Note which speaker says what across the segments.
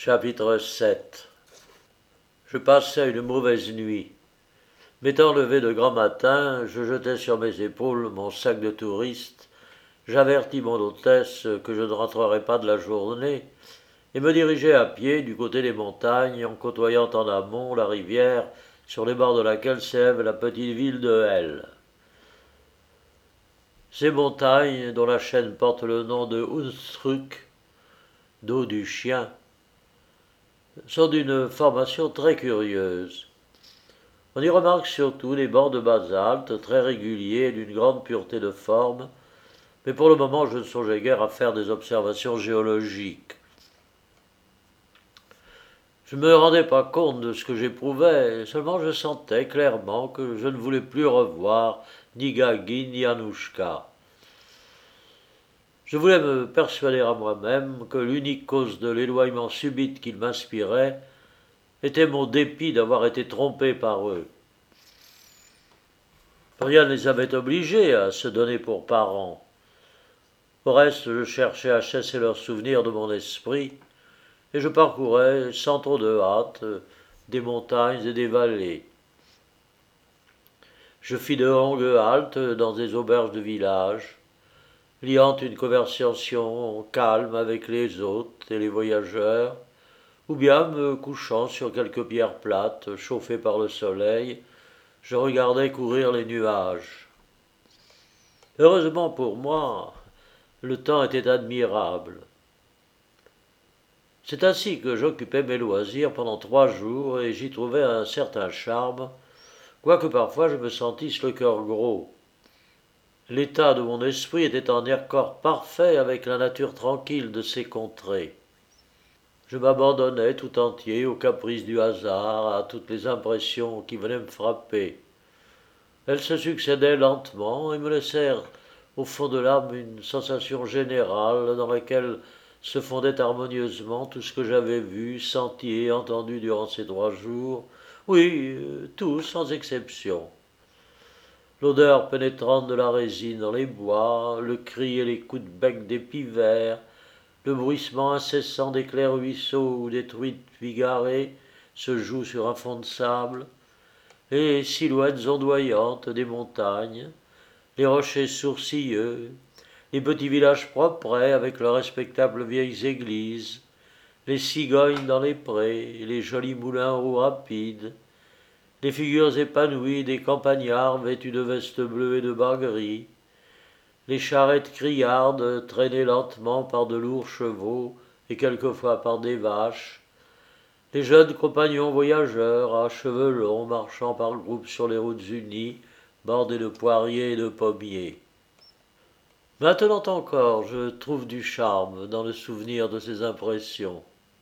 Speaker 1: Chapitre 7. Je passais une mauvaise nuit. M'étant levé de grand matin, je jetai sur mes épaules mon sac de touriste, j'avertis mon hôtesse que je ne rentrerais pas de la journée, et me dirigeai à pied du côté des montagnes en côtoyant en amont la rivière sur les bords de laquelle s'élève la petite ville de Hell. Ces montagnes, dont la chaîne porte le nom de Hunsrück, dos du chien, sont d'une formation très curieuse. On y remarque surtout des bancs de basalte très réguliers et d'une grande pureté de forme, mais pour le moment je ne songeais guère à faire des observations géologiques. Je ne me rendais pas compte de ce que j'éprouvais, seulement je sentais clairement que je ne voulais plus revoir ni Gagin ni Anouchka. Je voulais me persuader à moi-même que l'unique cause de l'éloignement subite qu'ils m'inspiraient était mon dépit d'avoir été trompé par eux. Rien ne les avait obligés à se donner pour parents. Au reste, je cherchais à chasser leurs souvenirs de mon esprit, et je parcourais, sans trop de hâte, des montagnes et des vallées. Je fis de longues haltes dans des auberges de village, liant une conversation calme avec les hôtes et les voyageurs, ou bien me couchant sur quelques pierres plates, chauffées par le soleil, je regardais courir les nuages. Heureusement pour moi, le temps était admirable. C'est ainsi que j'occupais mes loisirs pendant 3 jours et j'y trouvais un certain charme, quoique parfois je me sentisse le cœur gros. L'état de mon esprit était en accord parfait avec la nature tranquille de ces contrées. Je m'abandonnais tout entier aux caprices du hasard, à toutes les impressions qui venaient me frapper. Elles se succédaient lentement et me laissèrent au fond de l'âme une sensation générale dans laquelle se fondait harmonieusement tout ce que j'avais vu, senti et entendu durant ces 3 jours, oui, tout sans exception. L'odeur pénétrante de la résine dans les bois, le cri et les coups de bec des pivers, le bruissement incessant des clairs ruisseaux où des truites bigarrées se jouent sur un fond de sable, les silhouettes ondoyantes des montagnes, les rochers sourcilleux, les petits villages propres avec leurs respectables vieilles églises, les cigognes dans les prés, les jolis moulins à roues rapides, les figures épanouies des campagnards vêtus de vestes bleues et de bas gris, les charrettes criardes traînées lentement par de lourds chevaux et quelquefois par des vaches, les jeunes compagnons voyageurs à cheveux longs marchant par groupes sur les routes unies, bordées de poiriers et de pommiers. Maintenant encore, je trouve du charme dans le souvenir de ces impressions.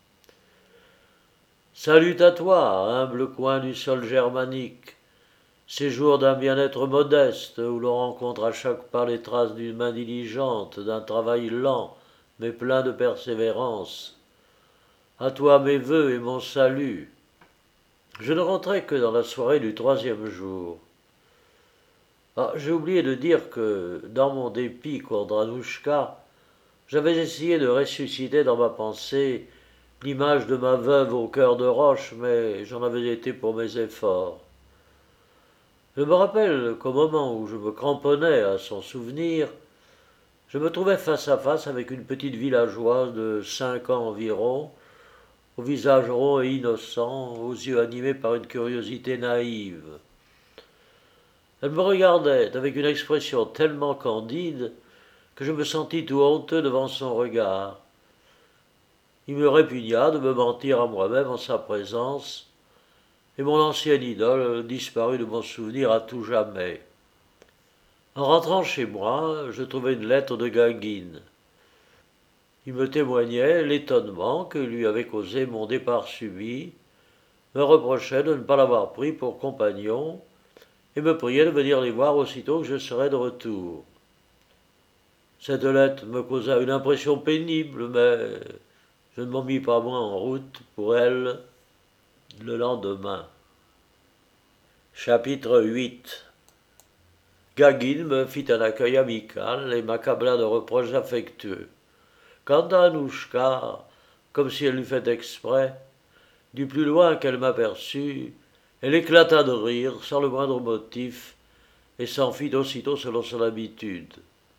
Speaker 1: Salut à toi, humble coin du sol germanique, séjour d'un bien-être modeste où l'on rencontre à chaque pas les traces d'une main diligente, d'un travail lent mais plein de persévérance. À toi mes vœux et mon salut. Je ne rentrai que dans la soirée du 3e jour. J'ai oublié de dire que, dans mon dépit contre Anouchka, j'avais essayé de ressusciter dans ma pensée l'image de ma veuve au cœur de roche, mais j'en avais été pour mes efforts. Je me rappelle qu'au moment où je me cramponnais à son souvenir, je me trouvais face à face avec une petite villageoise de 5 ans environ, au visage rond et innocent, aux yeux animés par une curiosité naïve. Elle me regardait avec une expression tellement candide que je me sentis tout honteux devant son regard. Il me répugna de me mentir à moi-même en sa présence, et mon ancienne idole disparut de mon souvenir à tout jamais. En rentrant chez moi, je trouvai une lettre de Gagin. Il me témoignait l'étonnement que lui avait causé mon départ subit, me reprochait de ne pas l'avoir pris pour compagnon, et me priait de venir les voir aussitôt que je serais de retour. Cette lettre me causa une impression pénible, mais je ne m'en mis pas moins en route pour elle le lendemain. Chapitre 8. Gagin me fit un accueil amical et m'accabla de reproches affectueux. Quant à Anouchka, comme si elle l'eût fait exprès. Du plus loin qu'elle m'aperçut, elle éclata de rire, sans le moindre motif, et s'enfuit aussitôt selon son habitude.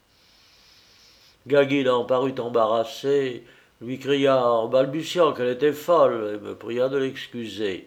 Speaker 1: Gagin en parut embarrassé, lui cria en balbutiant qu'elle était folle, et me pria de l'excuser.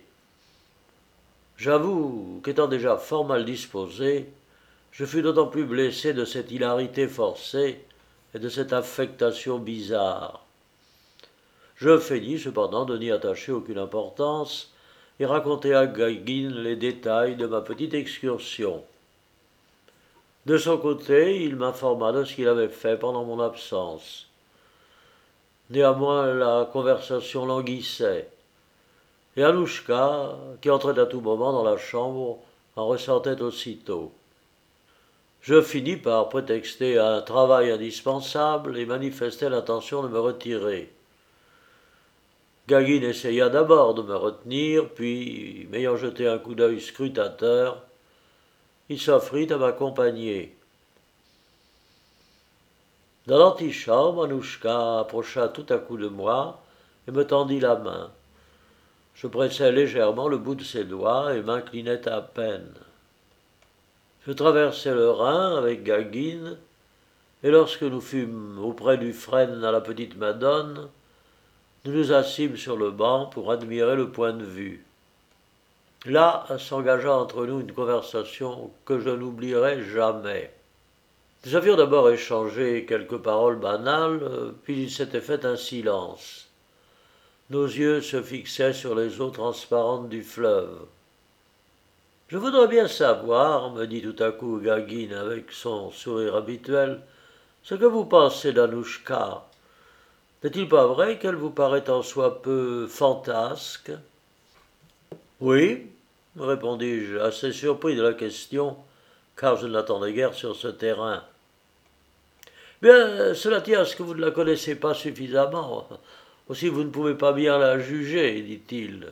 Speaker 1: J'avoue qu'étant déjà fort mal disposé, je fus d'autant plus blessé de cette hilarité forcée et de cette affectation bizarre. Je feignis cependant de n'y attacher aucune importance et racontai à Gagin les détails de ma petite excursion. De son côté, il m'informa de ce qu'il avait fait pendant mon absence. Néanmoins, la conversation languissait, et Anouchka, qui entrait à tout moment dans la chambre, en ressortait aussitôt. Je finis par prétexter un travail indispensable et manifestai l'intention de me retirer. Gagin essaya d'abord de me retenir, puis, m'ayant jeté un coup d'œil scrutateur, il s'offrit à m'accompagner. Dans l'antichambre, Anouchka approcha tout à coup de moi et me tendit la main. Je pressai légèrement le bout de ses doigts et m'inclinai à peine. Je traversai le Rhin avec Gagin, et lorsque nous fûmes auprès du frêne à la petite Madone, nous nous assîmes sur le banc pour admirer le point de vue. Là s'engagea entre nous une conversation que je n'oublierai jamais. Nous avions d'abord échangé quelques paroles banales, puis il s'était fait un silence. Nos yeux se fixaient sur les eaux transparentes du fleuve. « Je voudrais bien savoir, me dit tout à coup Gagin avec son sourire habituel, ce que vous pensez d'Anouchka. N'est-il pas vrai qu'elle vous paraît en soi peu fantasque ?» « Oui, répondis-je, assez surpris de la question, car je ne l'attendais guère sur ce terrain. Bien, cela tient à ce que vous ne la connaissez pas suffisamment. Aussi vous ne pouvez pas bien la juger, dit-il.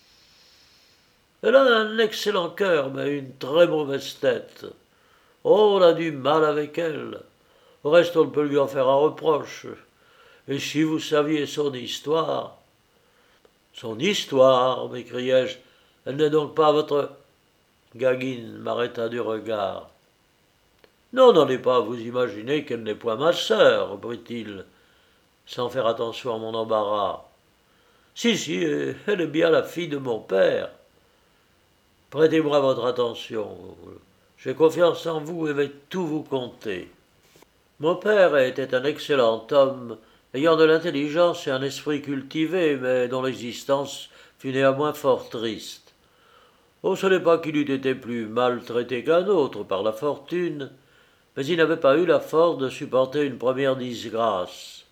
Speaker 1: Elle a un excellent cœur, mais une très mauvaise tête. Oh, on a du mal avec elle. Au reste, on ne peut lui en faire un reproche. Et si vous saviez son histoire. Son histoire, m'écriai-je, elle n'est donc pas votre. Gagin m'arrêta du regard. Non, n'en est pas à vous imaginer qu'elle n'est point ma sœur, reprit-il, sans faire attention à mon embarras. Si, elle est bien la fille de mon père. Prêtez-moi votre attention. J'ai confiance en vous et vais tout vous conter. Mon père était un excellent homme, ayant de l'intelligence et un esprit cultivé, mais dont l'existence fut néanmoins fort triste. Oh, ce n'est pas qu'il eût été plus maltraité qu'un autre par la fortune, mais il n'avait pas eu la force de supporter une première disgrâce.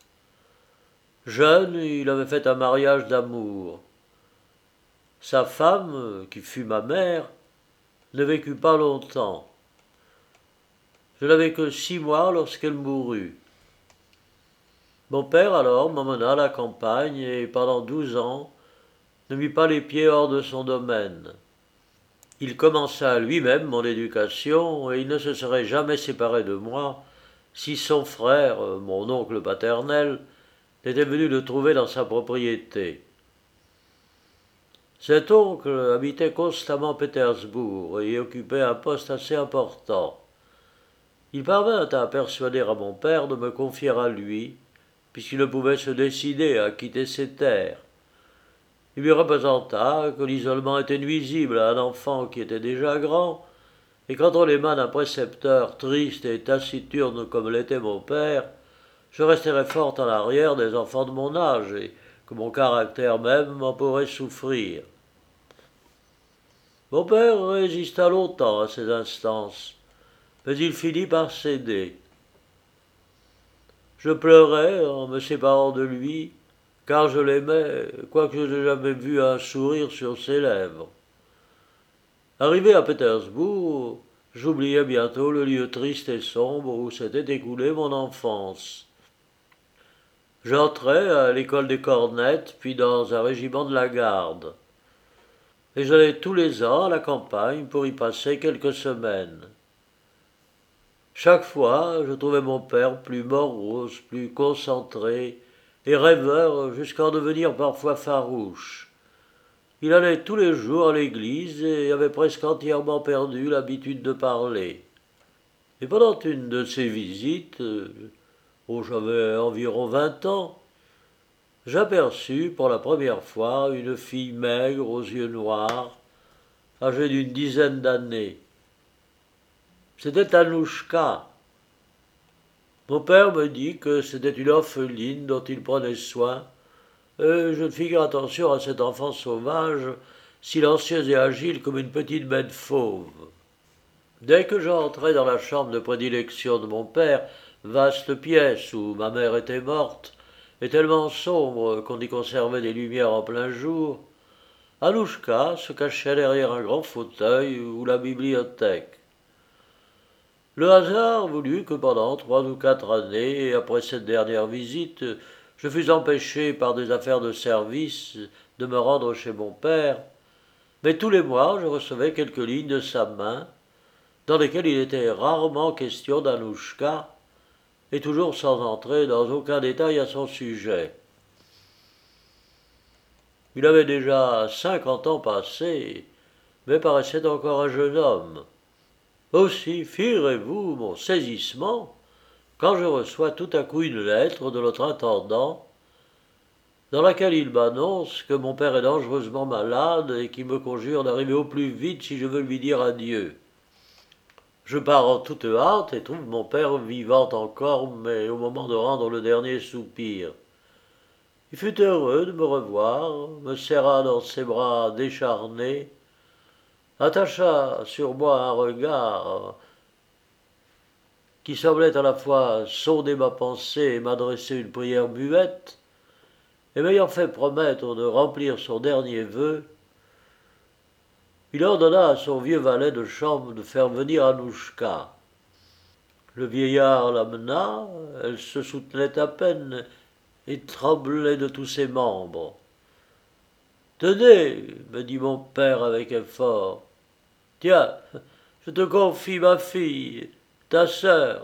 Speaker 1: Jeune, il avait fait un mariage d'amour. Sa femme, qui fut ma mère, ne vécut pas longtemps. Je n'avais que 6 mois lorsqu'elle mourut. Mon père alors m'emmena à la campagne et pendant 12 ans ne mit pas les pieds hors de son domaine. Il commença lui-même mon éducation et il ne se serait jamais séparé de moi si son frère, mon oncle paternel, n'était venu le trouver dans sa propriété. Cet oncle habitait constamment Pétersbourg et y occupait un poste assez important. Il parvint à persuader à mon père de me confier à lui, puisqu'il ne pouvait se décider à quitter ses terres. Il lui représenta que l'isolement était nuisible à un enfant qui était déjà grand, et qu'entre les mains d'un précepteur triste et taciturne comme l'était mon père, je resterais fort en arrière des enfants de mon âge, et que mon caractère même en pourrait souffrir. Mon père résista longtemps à ces instances, mais il finit par céder. Je pleurais en me séparant de lui, car je l'aimais, quoique je n'ai jamais vu un sourire sur ses lèvres. Arrivé à Pétersbourg, j'oubliais bientôt le lieu triste et sombre où s'était écoulée mon enfance. J'entrai à l'école des Cornettes, puis dans un régiment de la garde. Et j'allais tous les ans à la campagne pour y passer quelques semaines. Chaque fois, je trouvais mon père plus morose, plus concentré, et rêveur jusqu'à en devenir parfois farouche. Il allait tous les jours à l'église et avait presque entièrement perdu l'habitude de parler. Et pendant une de ces visites, j'avais environ 20 ans, j'aperçus pour la première fois une fille maigre aux yeux noirs, âgée d'une dizaine d'années. C'était Anouchka. Mon père me dit que c'était une orpheline dont il prenait soin, et je ne fis guère attention à cet enfant sauvage, silencieuse et agile comme une petite bête fauve. Dès que j'entrai dans la chambre de prédilection de mon père, vaste pièce où ma mère était morte, et tellement sombre qu'on y conservait des lumières en plein jour, Anouchka se cachait derrière un grand fauteuil ou la bibliothèque. Le hasard voulut que pendant 3 ou 4 années, et après cette dernière visite, je fus empêché par des affaires de service de me rendre chez mon père, mais tous les mois je recevais quelques lignes de sa main, dans lesquelles il était rarement question d'Anouchka, et toujours sans entrer dans aucun détail à son sujet. Il avait déjà 50 ans passés, mais paraissait encore un jeune homme. Aussi figurez-vous mon saisissement quand je reçois tout à coup une lettre de notre intendant dans laquelle il m'annonce que mon père est dangereusement malade et qu'il me conjure d'arriver au plus vite si je veux lui dire adieu. Je pars en toute hâte et trouve mon père vivant encore, mais au moment de rendre le dernier soupir. Il fut heureux de me revoir, me serra dans ses bras décharnés, attacha sur moi un regard qui semblait à la fois sonder ma pensée et m'adresser une prière muette, et m'ayant fait promettre de remplir son dernier vœu, il ordonna à son vieux valet de chambre de faire venir Anouchka. Le vieillard l'amena, elle se soutenait à peine et tremblait de tous ses membres. Tenez, me dit mon père avec effort, tiens, je te confie ma fille, ta sœur.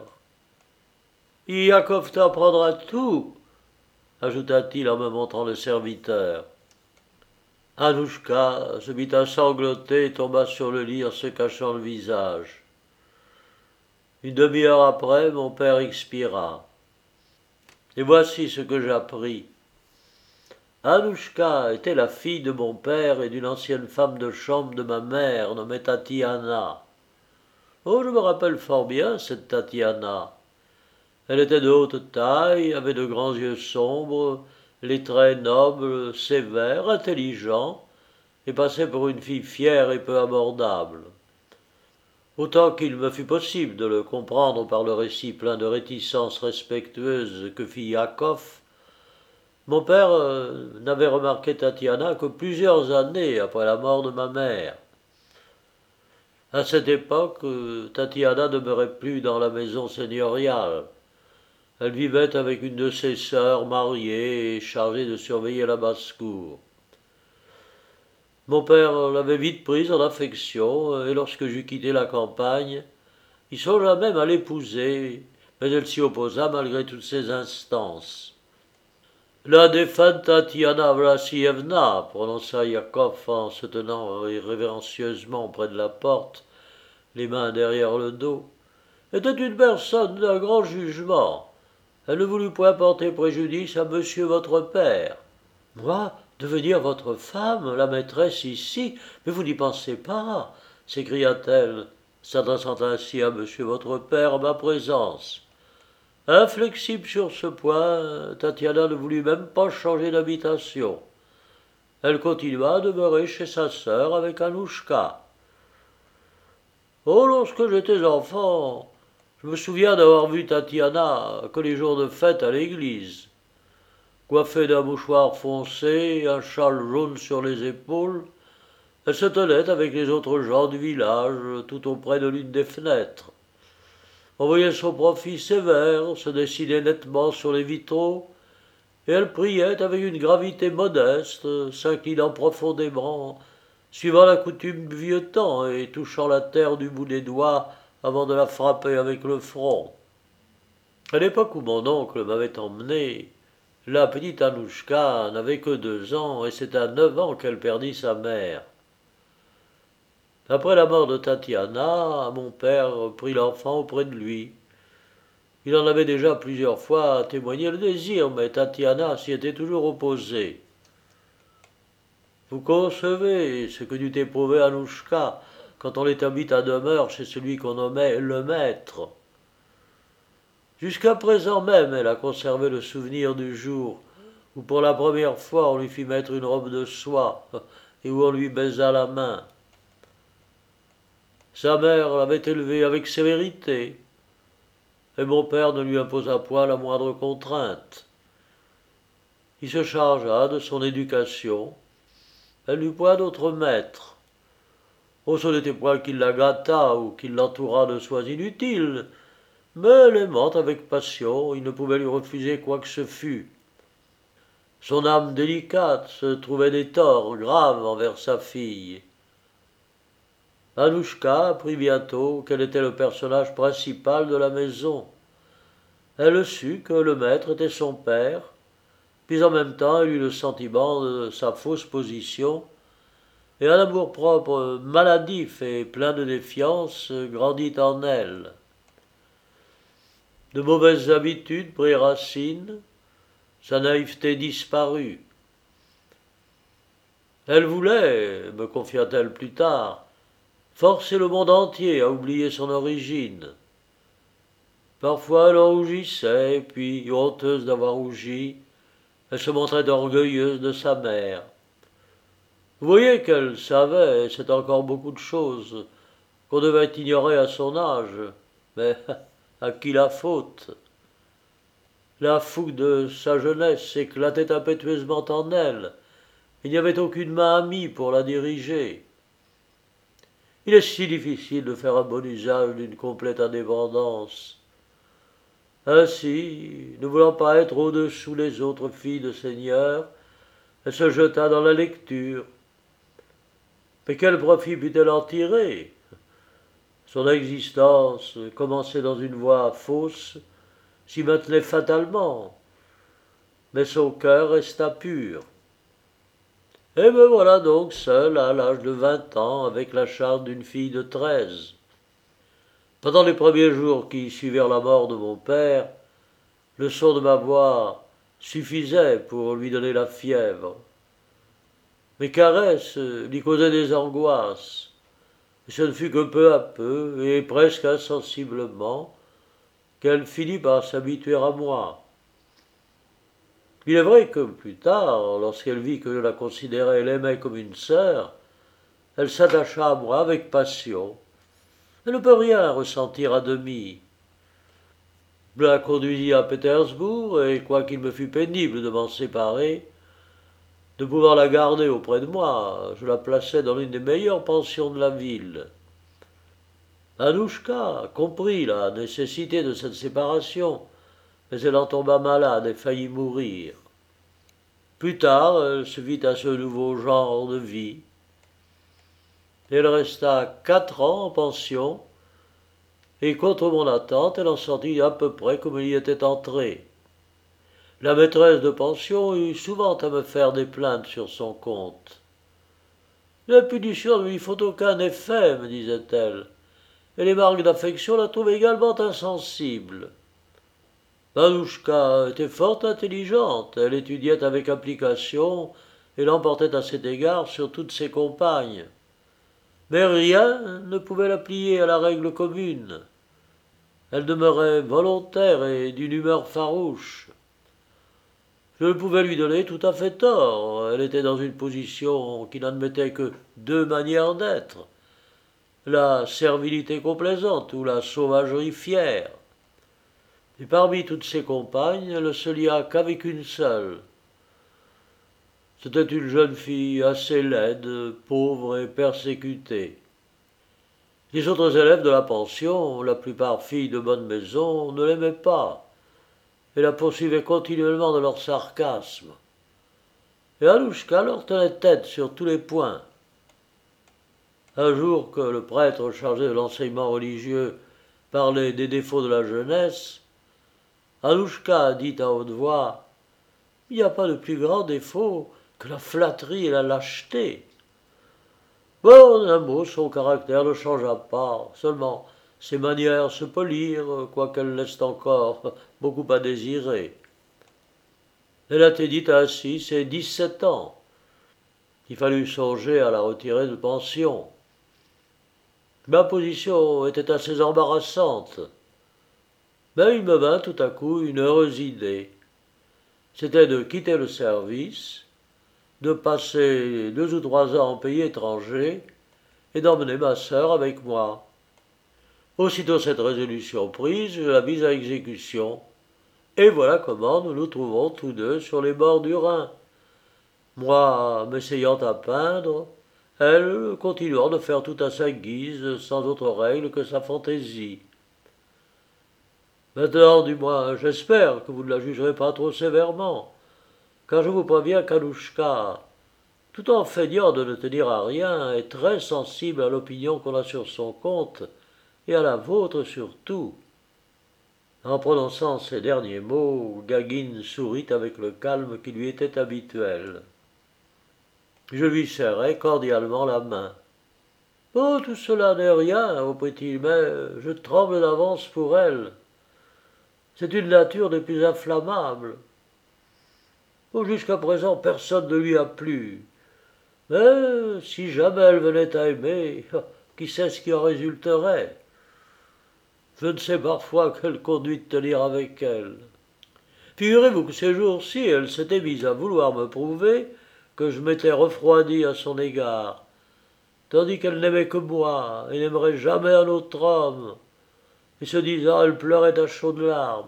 Speaker 1: Iakov t'apprendra tout, ajouta-t-il en me montrant le serviteur. Anouchka se mit à sangloter et tomba sur le lit en se cachant le visage. Une demi-heure après, mon père expira. Et voici ce que j'appris. Anouchka était la fille de mon père et d'une ancienne femme de chambre de ma mère, nommée Tatiana. Oh, je me rappelle fort bien cette Tatiana. Elle était de haute taille, avait de grands yeux sombres, les traits nobles, sévères, intelligents, et passait pour une fille fière et peu abordable. Autant qu'il me fut possible de le comprendre par le récit plein de réticences respectueuses que fit Yakov, mon père n'avait remarqué Tatiana que plusieurs années après la mort de ma mère. À cette époque, Tatiana ne demeurait plus dans la maison seigneuriale. Elle vivait avec une de ses sœurs mariée et chargée de surveiller la basse-cour. Mon père l'avait vite prise en affection, et lorsque j'eus quitté la campagne, il songea même à l'épouser, mais elle s'y opposa malgré toutes ses instances. La défunte Tatiana Vlassievna, prononça Yakov en se tenant révérencieusement près de la porte, les mains derrière le dos, était une personne d'un grand jugement. Elle ne voulut point porter préjudice à monsieur votre père. Moi, devenir votre femme, la maîtresse ici, mais vous n'y pensez pas, s'écria-t-elle, s'adressant ainsi à monsieur votre père en ma présence. Inflexible sur ce point, Tatiana ne voulut même pas changer d'habitation. Elle continua à demeurer chez sa sœur avec Anouchka. Oh, lorsque j'étais enfant, je me souviens d'avoir vu Tatiana que les jours de fête à l'église. Coiffée d'un mouchoir foncé, un châle jaune sur les épaules, elle se tenait avec les autres gens du village tout auprès de l'une des fenêtres. On voyait son profil sévère se dessiner nettement sur les vitraux, et elle priait avec une gravité modeste, s'inclinant profondément, suivant la coutume du vieux temps et touchant la terre du bout des doigts avant de la frapper avec le front. À l'époque où mon oncle m'avait emmené, La petite Anouchka n'avait que 2 ans, et c'est à 9 ans qu'elle perdit sa mère. Après la mort de Tatiana, mon père prit l'enfant auprès de lui. Il en avait déjà plusieurs fois témoigné le désir, mais Tatiana s'y était toujours opposée. Vous concevez ce que dut éprouver Anouchka quand on l'établit à demeure chez celui qu'on nommait le maître. Jusqu'à présent même, elle a conservé le souvenir du jour où pour la première fois on lui fit mettre une robe de soie et où on lui baisa la main. Sa mère l'avait élevée avec sévérité, et mon père ne lui imposa point la moindre contrainte. Il se chargea de son éducation. Elle n'eut point d'autre maître. Oh, ce n'était point qu'il la gâtât ou qu'il l'entourât de soins inutiles, mais l'aimant avec passion, il ne pouvait lui refuser quoi que ce fût. Son âme délicate se trouvait des torts graves envers sa fille. Anouchka apprit bientôt qu'elle était le personnage principal de la maison. Elle sut que le maître était son père, puis en même temps elle eut le sentiment de sa fausse position, et un amour-propre maladif et plein de défiance grandit en elle. De mauvaises habitudes prirent racine, sa naïveté disparut. Elle voulait, me confia-t-elle plus tard, forcer le monde entier à oublier son origine. Parfois elle en rougissait, puis, honteuse d'avoir rougi, elle se montrait orgueilleuse de sa mère. Vous voyez qu'elle savait, et c'est encore beaucoup de choses, qu'on devait ignorer à son âge, mais à qui la faute? La fougue de sa jeunesse éclatait impétueusement en elle. Il n'y avait aucune main amie pour la diriger. Il est si difficile de faire un bon usage d'une complète indépendance. Ainsi, ne voulant pas être au-dessous les autres filles de seigneur, elle se jeta dans la lecture. Mais quel profit put-elle en tirer? Son existence, commencée dans une voie fausse, s'y maintenait fatalement, mais son cœur resta pur. Et me voilà donc seul à l'âge de 20 ans avec la charge d'une fille de 13. Pendant les premiers jours qui suivirent la mort de mon père, le son de ma voix suffisait pour lui donner la fièvre. Mes caresses lui causaient des angoisses, et ce ne fut que peu à peu, et presque insensiblement, qu'elle finit par s'habituer à moi. Il est vrai que plus tard, lorsqu'elle vit que je la considérais et l'aimais comme une sœur, elle s'attacha à moi avec passion. Elle ne peut rien ressentir à demi. Je la conduisis à Pétersbourg, et quoiqu'il me fût pénible de m'en séparer, de pouvoir la garder auprès de moi, je la plaçai dans l'une des meilleures pensions de la ville. Anouchka comprit la nécessité de cette séparation, mais elle en tomba malade et faillit mourir. Plus tard, elle se vit à ce nouveau genre de vie. Elle resta 4 ans en pension, et contre mon attente, elle en sortit à peu près comme elle y était entrée. La maîtresse de pension eut souvent à me faire des plaintes sur son compte. La punition ne lui faut aucun effet, me disait-elle, et les marques d'affection la trouvent également insensible. Anouchka était fort intelligente, elle étudiait avec application et l'emportait à cet égard sur toutes ses compagnes. Mais rien ne pouvait la plier à la règle commune. Elle demeurait volontaire et d'une humeur farouche. Je ne pouvais lui donner tout à fait tort. Elle était dans une position qui n'admettait que 2 manières d'être, la servilité complaisante ou la sauvagerie fière. Et parmi toutes ses compagnes, elle ne se lia qu'avec une seule. C'était une jeune fille assez laide, pauvre et persécutée. Les autres élèves de la pension, la plupart filles de bonne maison, ne l'aimaient pas, et la poursuivaient continuellement de leur sarcasme. Et Anouchka leur tenait tête sur tous les points. Un jour que le prêtre chargé de l'enseignement religieux parlait des défauts de la jeunesse, Anouchka dit à haute voix Il n'y a pas de plus grand défaut que la flatterie et la lâcheté. Bon, en un mot, son caractère ne changea pas, seulement ses manières se polirent, quoiqu'elles laissent encore beaucoup à désirer. Elle atteignit ainsi ses 17 ans. Il fallut songer à la retirer de pension. Ma position était assez embarrassante, mais il me vint tout à coup une heureuse idée. C'était de quitter le service, de passer 2 ou 3 ans en pays étranger et d'emmener ma sœur avec moi. Aussitôt cette résolution prise, je la mise à exécution. Et voilà comment nous nous trouvons tous deux sur les bords du Rhin. Moi m'essayant à peindre, elle continuant de faire tout à sa guise, sans autre règle que sa fantaisie. Maintenant, du moins, j'espère que vous ne la jugerez pas trop sévèrement, car je vous préviens qu'Anouchka, tout en feignant de ne tenir à rien, est très sensible à l'opinion qu'on a sur son compte, et à la vôtre surtout. En prononçant ces derniers mots, Gagin sourit avec le calme qui lui était habituel. Je lui serrai cordialement la main. Oh, tout cela n'est rien, reprit-il, mais je tremble d'avance pour elle. C'est une nature des plus inflammables. Oh, jusqu'à présent, personne ne lui a plu. Mais si jamais elle venait à aimer, qui sait ce qui en résulterait? Je ne sais parfois quelle conduite tenir avec elle. Figurez-vous que ces jours-ci, elle s'était mise à vouloir me prouver que je m'étais refroidi à son égard, tandis qu'elle n'aimait que moi et n'aimerait jamais un autre homme. Et se disant, elle pleurait à chaudes larmes.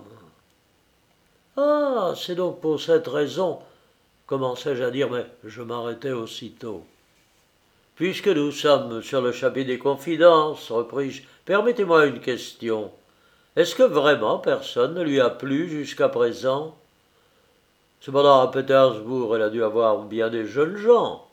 Speaker 1: Ah, c'est donc pour cette raison, commençai-je à dire, mais je m'arrêtai aussitôt. Puisque nous sommes sur le chapitre des confidences, repris-je, permettez-moi une question. Est-ce que vraiment personne ne lui a plu jusqu'à présent? Cependant, à Pétersbourg, elle a dû avoir bien des jeunes gens.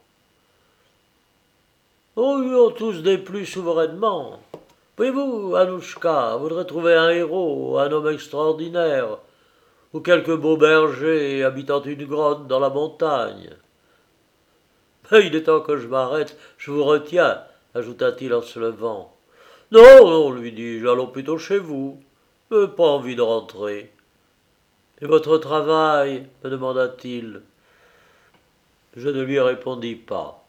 Speaker 1: Oh, ils ont tous déplu souverainement. Voyez-vous, Anouchka voudrait trouver un héros, un homme extraordinaire, ou quelque beau berger habitant une grotte dans la montagne. Mais il est temps que je m'arrête, je vous retiens, ajouta-t-il en se levant. Non, non, lui dis-je, allons plutôt chez vous. Je n'ai pas envie de rentrer. Et votre travail? Me demanda-t-il. Je ne lui répondis pas.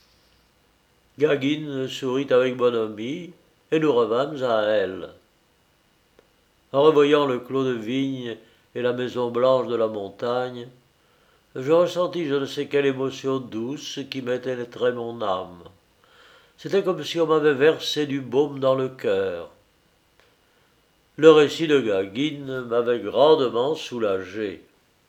Speaker 1: Gagin sourit avec bonhomie, et nous revînmes à elle. En revoyant le clos de vigne et la maison blanche de la montagne, je ressentis je ne sais quelle émotion douce qui pénétrait mon âme. C'était comme si on m'avait versé du baume dans le cœur. Le récit de Gagin m'avait grandement soulagé.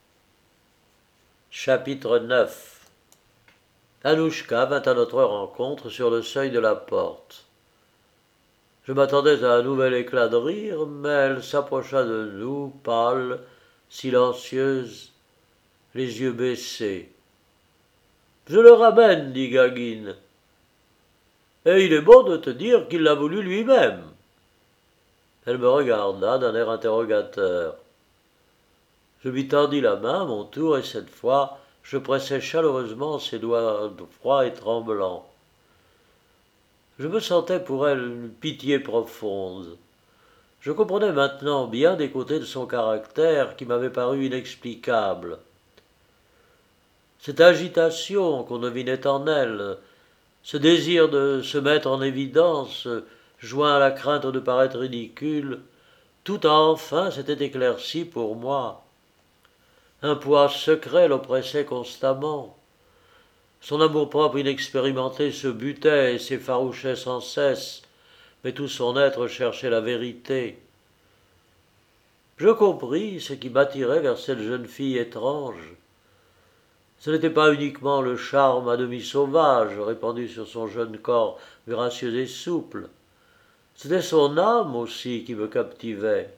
Speaker 1: Chapitre 9. Anouchka vint à notre rencontre sur le seuil de la porte. Je m'attendais à un nouvel éclat de rire, mais elle s'approcha de nous, pâle, silencieuse, les yeux baissés. « Je le ramène, dit Gagin. Et il est bon de te dire qu'il l'a voulu lui-même. » Elle me regarda d'un air interrogateur. Je lui tendis la main à mon tour, et cette fois, je pressai chaleureusement ses doigts froids et tremblants. Je me sentais pour elle une pitié profonde. Je comprenais maintenant bien des côtés de son caractère qui m'avaient paru inexplicables. Cette agitation qu'on devinait en elle, ce désir de se mettre en évidence, joint à la crainte de paraître ridicule, tout enfin s'était éclairci pour moi. Un poids secret l'oppressait constamment. Son amour-propre inexpérimenté se butait et s'effarouchait sans cesse, mais tout son être cherchait la vérité. Je compris ce qui m'attirait vers cette jeune fille étrange. Ce n'était pas uniquement le charme à demi sauvage répandu sur son jeune corps gracieux et souple. C'était son âme aussi qui me captivait.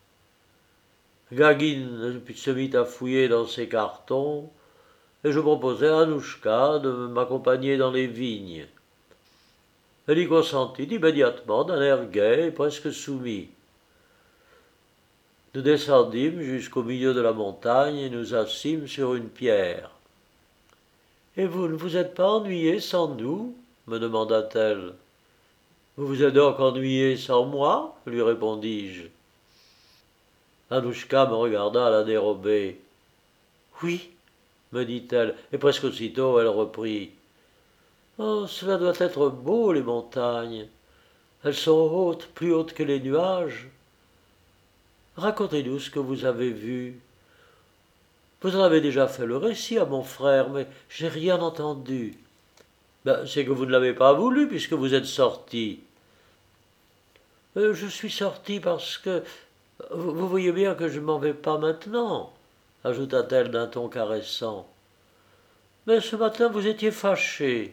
Speaker 1: Gagin se mit à fouiller dans ses cartons, et je proposai à Anouchka de m'accompagner dans les vignes. Elle y consentit immédiatement d'un air gai et presque soumis. Nous descendîmes jusqu'au milieu de la montagne et nous assîmes sur une pierre. Et vous ne vous êtes pas ennuyé sans nous me demanda-t-elle. Vous vous êtes donc ennuyé sans moi lui répondis-je. Anouchka me regarda à la dérobée. Oui, me dit-elle, et presque aussitôt elle reprit. Oh, cela doit être beau, les montagnes. Elles sont hautes, plus hautes que les nuages. Racontez-nous ce que vous avez vu. Vous en avez déjà fait le récit à mon frère, mais je n'ai rien entendu. Ben, c'est que vous ne l'avez pas voulu, puisque vous êtes sorti. Je suis sorti parce que... Vous voyez bien que je m'en vais pas maintenant, ajouta-t-elle d'un ton caressant. Mais ce matin vous étiez fâché.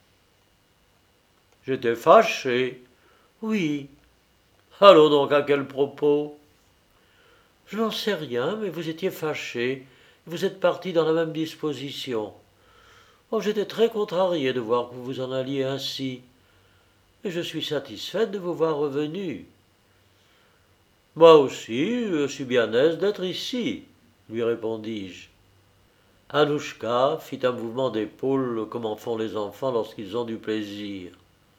Speaker 1: J'étais fâché. Oui. Allons donc, à quel propos? Je n'en sais rien, mais vous étiez fâché. Vous êtes parti dans la même disposition. Oh, j'étais très contrarié de voir que vous vous en alliez ainsi. Et je suis satisfaite de vous voir revenu. Moi aussi, je suis bien aise d'être ici, lui répondis-je. Anouchka fit un mouvement d'épaule comme en font les enfants lorsqu'ils ont du plaisir.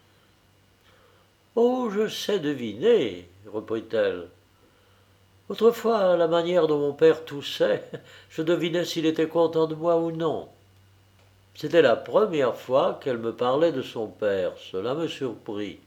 Speaker 1: Oh, je sais deviner, reprit-elle. Autrefois, à la manière dont mon père toussait, je devinais s'il était content de moi ou non. C'était la première fois qu'elle me parlait de son père. Cela me surprit.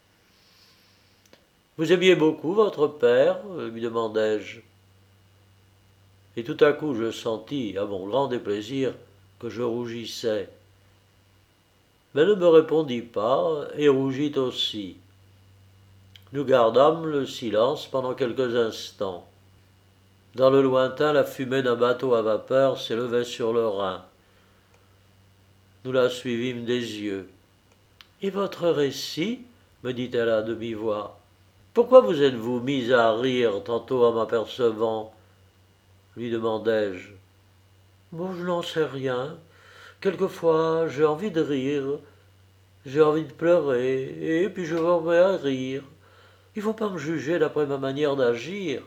Speaker 1: Vous aimiez beaucoup votre père lui demandai-je. Et tout à coup je sentis, à mon grand déplaisir, que je rougissais. Mais elle ne me répondit pas et rougit aussi. Nous gardâmes le silence pendant quelques instants. Dans le lointain, la fumée d'un bateau à vapeur s'élevait sur le Rhin. Nous la suivîmes des yeux. Et votre récit me dit-elle à demi-voix. Pourquoi vous êtes-vous mise à rire tantôt en m'apercevant lui demandai-je. Bon, je n'en sais rien. Quelquefois, j'ai envie de rire, j'ai envie de pleurer, et puis je m'en mets à rire. Il ne faut pas me juger d'après ma manière d'agir.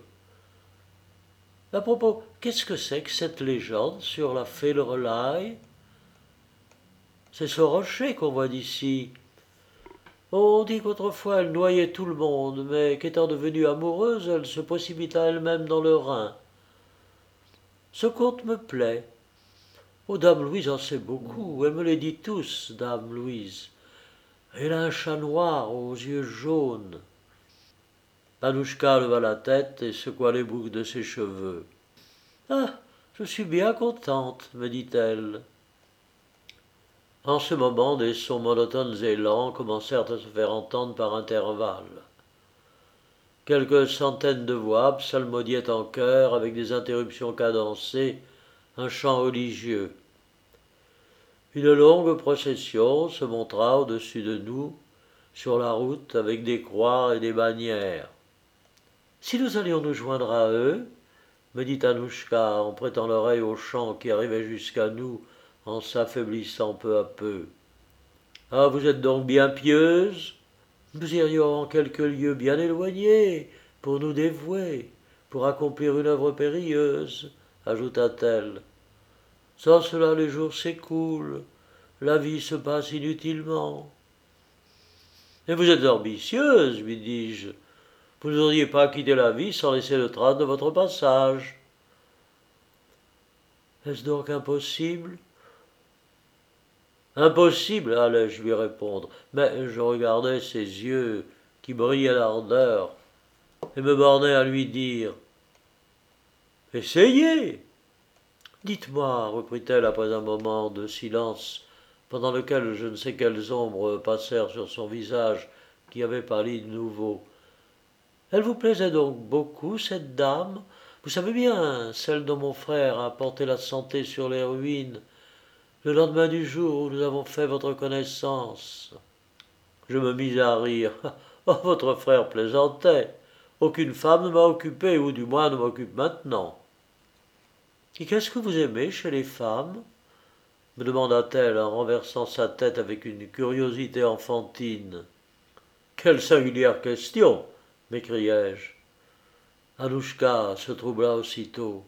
Speaker 1: À propos, qu'est-ce que c'est que cette légende sur la fée Loreley? C'est ce rocher qu'on voit d'ici. On dit qu'autrefois elle noyait tout le monde, mais qu'étant devenue amoureuse, elle se précipita elle-même dans le Rhin. Ce conte me plaît. Oh, dame Louise en sait beaucoup, elle me les dit tous, dame Louise. Elle a un chat noir aux yeux jaunes. Anouchka leva la tête et secoua les boucles de ses cheveux. Ah, je suis bien contente, me dit-elle. En ce moment, des sons monotones et lents commencèrent à se faire entendre par intervalles. Quelques centaines de voix psalmodiaient en chœur avec des interruptions cadencées, un chant religieux. Une longue procession se montra au-dessus de nous, sur la route, avec des croix et des bannières. Si nous allions nous joindre à eux, me dit Anouchka en prêtant l'oreille au chant qui arrivait jusqu'à nous en s'affaiblissant peu à peu. Ah, vous êtes donc bien pieuse? Nous irions en quelques lieux bien éloignés pour nous dévouer, pour accomplir une œuvre périlleuse, ajouta-t-elle. Sans cela, les jours s'écoulent, la vie se passe inutilement. Et vous êtes ambitieuse, lui dis-je. Vous n'auriez pas quitté la vie sans laisser le trace de votre passage. Est-ce donc impossible? Impossible, allais-je lui répondre, mais je regardais ses yeux qui brillaient d'ardeur et me bornais à lui dire « Essayez !» Dites-moi, reprit-elle après un moment de silence, pendant lequel je ne sais quelles ombres passèrent sur son visage qui avait pâli de nouveau. Elle vous plaisait donc beaucoup, cette dame? Vous savez bien, celle dont mon frère a porté la santé sur les ruines, le lendemain du jour où nous avons fait votre connaissance. Je me mis à rire. Oh, votre frère plaisantait. Aucune femme ne m'a occupé, ou du moins ne m'occupe maintenant. Et qu'est-ce que vous aimez chez les femmes? Me demanda-t-elle en renversant sa tête avec une curiosité enfantine. Quelle singulière question! M'écriai-je. Anouchka se troubla aussitôt.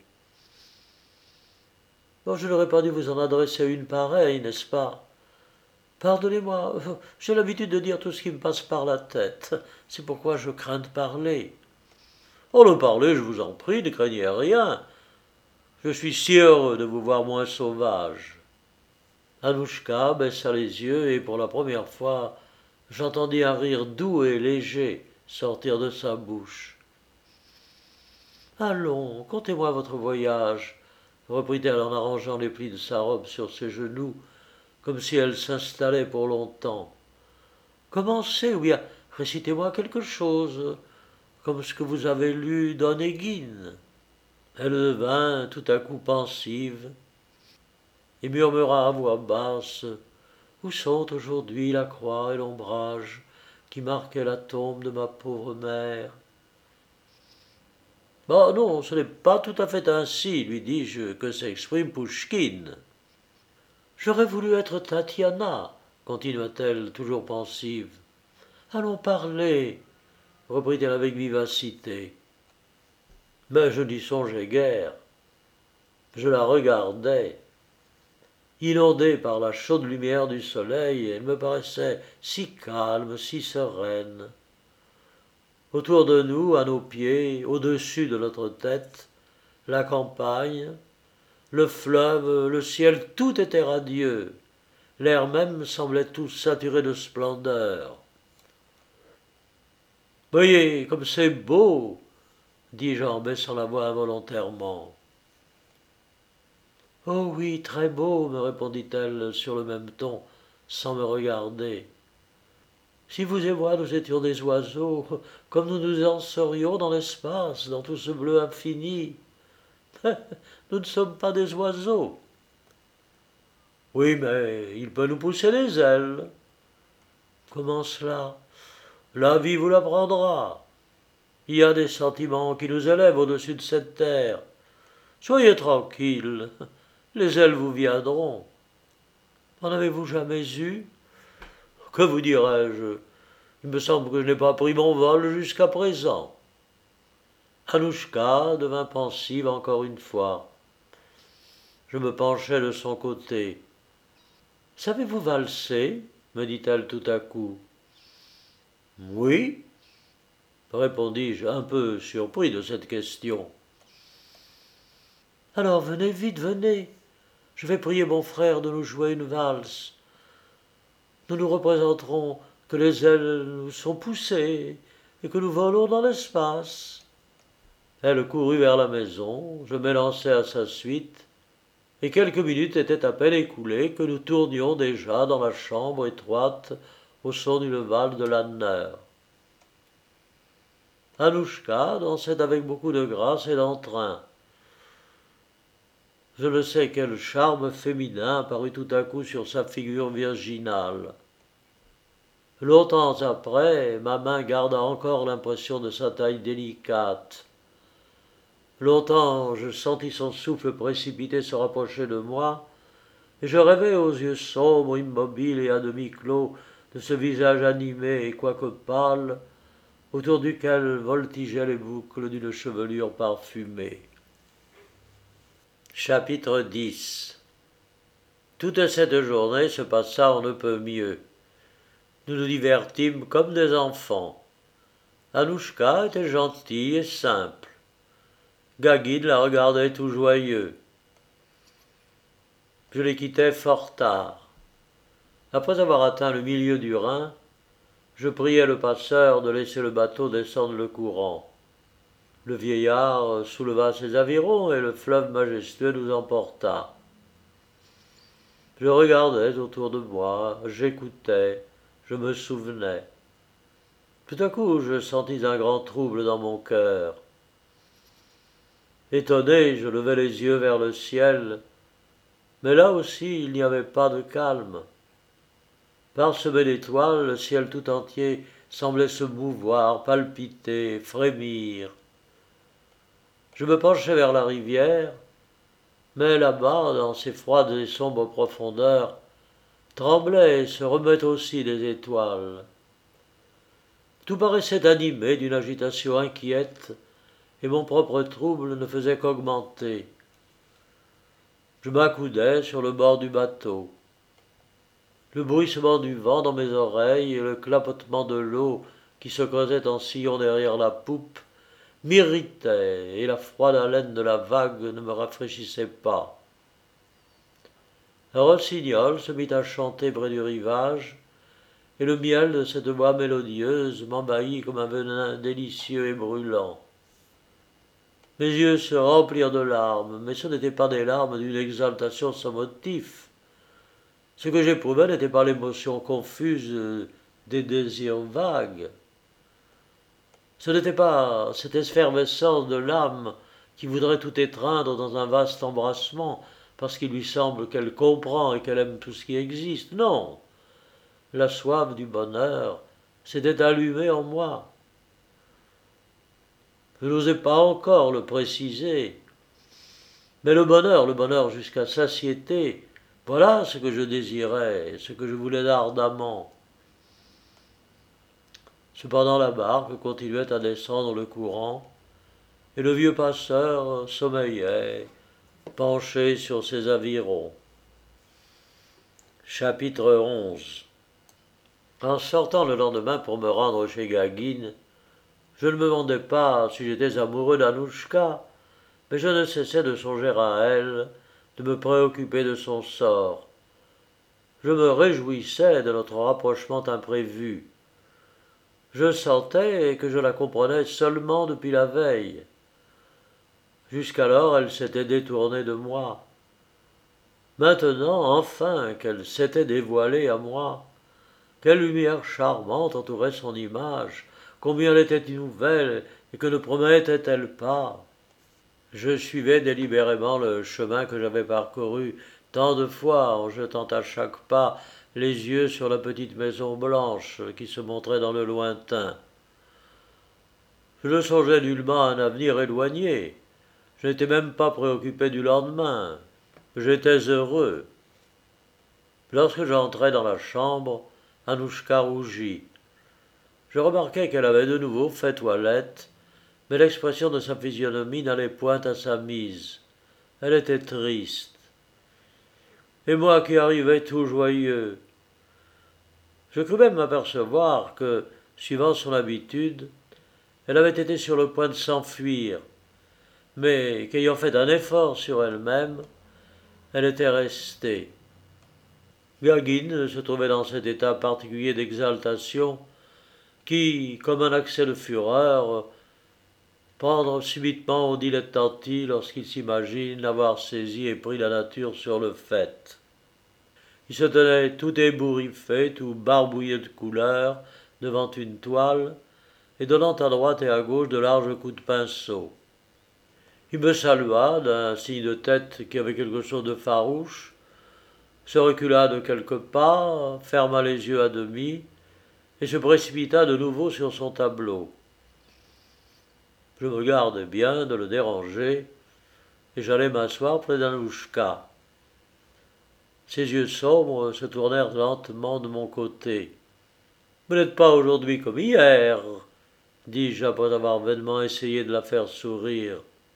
Speaker 1: Bon, je n'aurais pas dû vous en adresser une pareille, n'est-ce pas? Pardonnez-moi, j'ai l'habitude de dire tout ce qui me passe par la tête. C'est pourquoi je crains de parler. Oh, le parler, je vous en prie, ne craignez rien. Je suis si heureux de vous voir moins sauvage. Anouchka baissa les yeux et pour la première fois, j'entendis un rire doux et léger sortir de sa bouche. Allons, contez-moi votre voyage, reprit-elle en arrangeant les plis de sa robe sur ses genoux, comme si elle s'installait pour longtemps. Commencez, ou bien récitez-moi quelque chose, comme ce que vous avez lu d'Onégine. Elle devint tout à coup pensive et murmura à voix basse « Où sont aujourd'hui la croix et l'ombrage qui marquaient la tombe de ma pauvre mère ?» « Bah non, ce n'est pas tout à fait ainsi, lui dis-je, que s'exprime Pouchkine. »« J'aurais voulu être Tatiana, continua-t-elle, toujours pensive. Allons parler, reprit-elle avec vivacité. Mais je n'y songeais guère. Je la regardais. Inondée par la chaude lumière du soleil, elle me paraissait si calme, si sereine. Autour de nous, à nos pieds, au-dessus de notre tête, la campagne, le fleuve, le ciel, tout était radieux. L'air même semblait tout saturé de splendeur. « Voyez, comme c'est beau !» dis-je en baissant la voix involontairement. « Oh oui, très beau, me répondit-elle sur le même ton, sans me regarder. Si vous et moi nous étions des oiseaux, comme nous nous en serions dans l'espace, dans tout ce bleu infini. Nous ne sommes pas des oiseaux. Oui, mais il peut nous pousser les ailes. Comment cela? La vie vous l'apprendra. Il y a des sentiments qui nous élèvent au-dessus de cette terre. Soyez tranquille, les ailes vous viendront. En avez-vous jamais eu? Que vous dirais-je? Il me semble que je n'ai pas pris mon vol jusqu'à présent. Anouchka devint pensive encore une fois. Je me penchai de son côté. « Savez-vous valser ?» me dit-elle tout à coup. « Oui, » répondis-je, un peu surpris de cette question. « Alors venez vite, venez. Je vais prier mon frère de nous jouer une valse. Nous nous représenterons que les ailes nous sont poussées et que nous volons dans l'espace. » Elle courut vers la maison, je m'élançai à sa suite, et quelques minutes étaient à peine écoulées que nous tournions déjà dans la chambre étroite au son d'une valse de Lanner. Anouchka dansait avec beaucoup de grâce et d'entrain. Je ne sais quel charme féminin apparut tout à coup sur sa figure virginale. Longtemps après, ma main garda encore l'impression de sa taille délicate. Longtemps, je sentis son souffle précipité se rapprocher de moi, et je rêvais aux yeux sombres, immobiles et à demi clos de ce visage animé et quoique pâle, autour duquel voltigeaient les boucles d'une chevelure parfumée. Chapitre 10. Toute cette journée se passa on ne peut mieux. Nous nous divertîmes comme des enfants. Anouchka était gentille et simple. Gagine la regardait tout joyeux. Je les quittai fort tard. Après avoir atteint le milieu du Rhin, je priai le passeur de laisser le bateau descendre le courant. Le vieillard souleva ses avirons et le fleuve majestueux nous emporta. Je regardais autour de moi, j'écoutais, je me souvenais. Tout à coup, je sentis un grand trouble dans mon cœur. Étonné, je levai les yeux vers le ciel, mais là aussi il n'y avait pas de calme. Parsemé d'étoiles, le ciel tout entier semblait se mouvoir, palpiter, frémir. Je me penchai vers la rivière, mais là-bas, dans ces froides et sombres profondeurs, tremblaient et se remuaient aussi des étoiles. Tout paraissait animé d'une agitation inquiète, et mon propre trouble ne faisait qu'augmenter. Je m'accoudais sur le bord du bateau. Le bruissement du vent dans mes oreilles et le clapotement de l'eau qui se creusait en sillon derrière la poupe m'irritaient, et la froide haleine de la vague ne me rafraîchissait pas. Un rossignol se mit à chanter près du rivage, et le miel de cette voix mélodieuse m'envahit comme un venin délicieux et brûlant. Mes yeux se remplirent de larmes, mais ce n'étaient pas des larmes d'une exaltation sans motif. Ce que j'éprouvais n'était pas l'émotion confuse des désirs vagues. Ce n'était pas cette effervescence de l'âme qui voudrait tout étreindre dans un vaste embrassement parce qu'il lui semble qu'elle comprend et qu'elle aime tout ce qui existe. Non, la soif du bonheur s'était allumée en moi. Je n'osais pas encore le préciser, mais le bonheur jusqu'à satiété, voilà ce que je désirais, ce que je voulais ardemment. Cependant la barque continuait à descendre le courant, et le vieux passeur sommeillait, penché sur ses avirons. Chapitre 11. En sortant le lendemain pour me rendre chez Gagin, je ne me demandais pas si j'étais amoureux d'Anouchka, mais je ne cessais de songer à elle, de me préoccuper de son sort. Je me réjouissais de notre rapprochement imprévu. Je sentais que je la comprenais seulement depuis la veille. Jusqu'alors, elle s'était détournée de moi. Maintenant, enfin, qu'elle s'était dévoilée à moi, quelle lumière charmante entourait son image, combien elle était nouvelle et que ne promettait-elle pas. Je suivais délibérément le chemin que j'avais parcouru tant de fois en jetant à chaque pas les yeux sur la petite maison blanche qui se montrait dans le lointain. Je ne songeais nullement à un avenir éloigné. Je n'étais même pas préoccupé du lendemain. J'étais heureux. Lorsque j'entrai dans la chambre, Anouchka rougit. Je remarquai qu'elle avait de nouveau fait toilette, mais l'expression de sa physionomie n'allait point à sa mise. Elle était triste. Et moi qui arrivais tout joyeux. Je crus même m'apercevoir que, suivant son habitude, elle avait été sur le point de s'enfuir, mais qu'ayant fait un effort sur elle-même, elle était restée. Gagin se trouvait dans cet état particulier d'exaltation qui, comme un accès de fureur, prend subitement au dilettanti lorsqu'il s'imagine avoir saisi et pris la nature sur le fait. Il se tenait tout ébouriffé, tout barbouillé de couleurs, devant une toile, et donnant à droite et à gauche de larges coups de pinceau. Il me salua d'un signe de tête qui avait quelque chose de farouche, se recula de quelques pas, ferma les yeux à demi, et se précipita de nouveau sur son tableau. Je me gardais bien de le déranger, et j'allais m'asseoir près d'Anouchka. Ses yeux sombres se tournèrent lentement de mon côté. « Vous n'êtes pas aujourd'hui comme hier, » dis-je après avoir vainement essayé de la faire sourire.